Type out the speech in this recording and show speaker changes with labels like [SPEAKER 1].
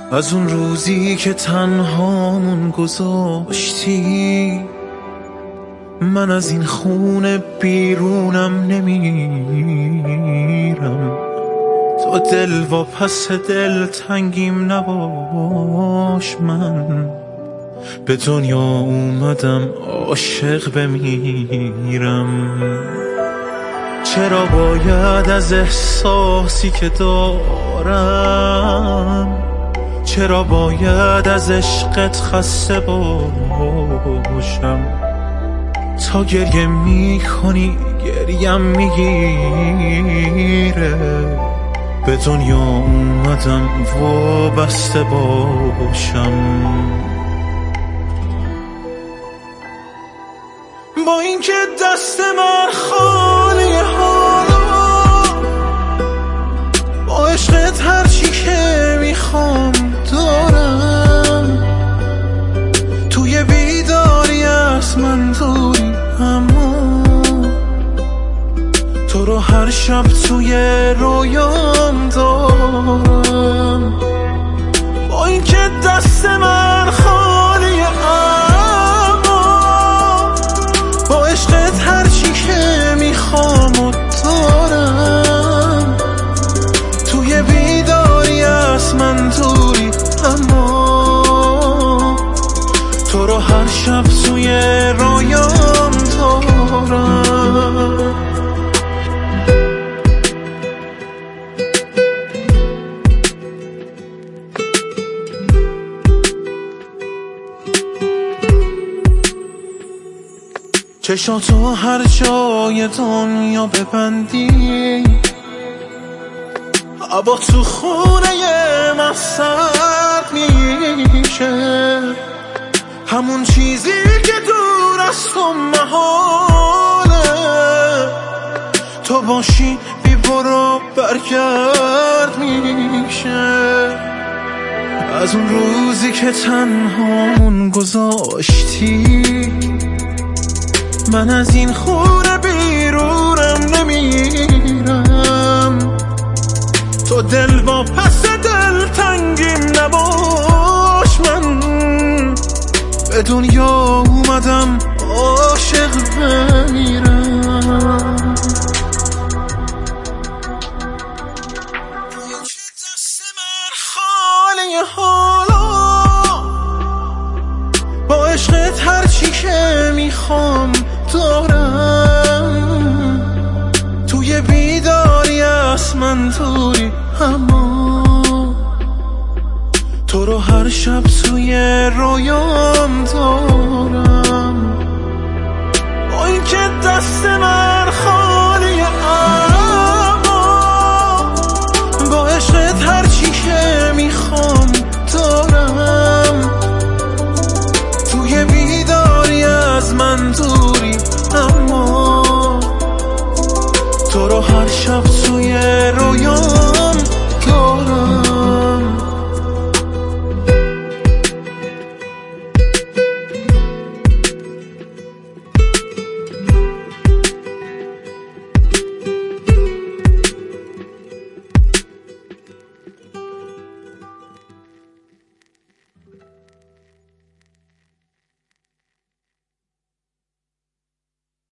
[SPEAKER 1] از اون روزی که تنهامون گذاشتی، من از این خونه بیرونم نمیرم. تو دل و پس دل تنگیم نباش، من به دنیا اومدم عاشق بمیرم. چرا باید از احساسی که دارم، چرا باید از عشقت خسته باشم؟ تا گریه میکنی گریم میگیره، به دنیا اومدم وابسته باشم. با اینکه دست من خالی حالا، با عشقت هرچی که میخوام دارم. توی بیداری از من دوری، اما تو رو هر شب توی رویام دارم. با اینکه دست من خالی، اما با عشقت هرچی که میخوام و دارم. توی بیداری از من دوری، اما تو رو هر شب توی رویام دارم. چشاتو هر جای دنیا ببندی، هوا تو خونه من سرد میشه. همون چیزی که دور از تو محاله، تو باشی بی برو برگرد میشه. از اون روزی که تنهامون گذاشتی، من از این خونه بیرونم نمیرم. تو دل با پس دل تنگیم نباش، من به دنیا اومدم عاشق بمیرم. دست من خالی حالا، با عشقت هرچی که میخوام دارم. توی بیداری از من دوری، اما تو رو هر شب توی رویام دارم. با اینکه دست من خالی، اما با عشقت هرچی که میخوام دارم. توی بیداری از من دوری، اما تو رو هر شب